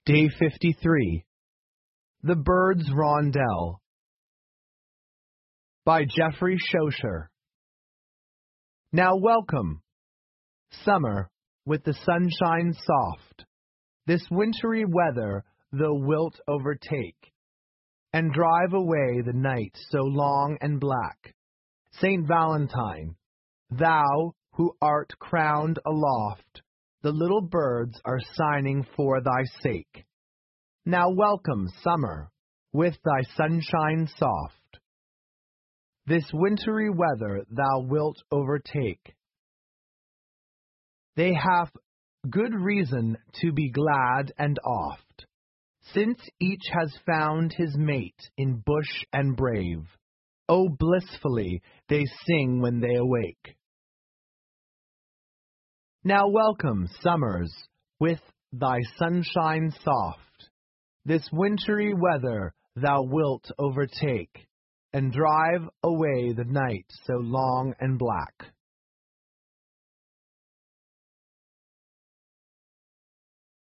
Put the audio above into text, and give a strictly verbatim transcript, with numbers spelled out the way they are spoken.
Day fifty-three. The Bird's Rondel by Geoffrey Chaucer. Now welcome, summer, with the sunshine soft, this wintry weather thou wilt overtake, and drive away the night so long and black. Saint Valentine, thou who art crowned aloft, the little birds are signing for thy sake. Now welcome, summer, with thy sunshine soft, this wintry weather thou wilt overtake. They have good reason to be glad and oft, since each has found his mate in bush and brave. Oh, blissfully they sing when they awake. Now welcome, summers, with thy sunshine soft, this wintry weather thou wilt overtake, and drive away the night so long and black.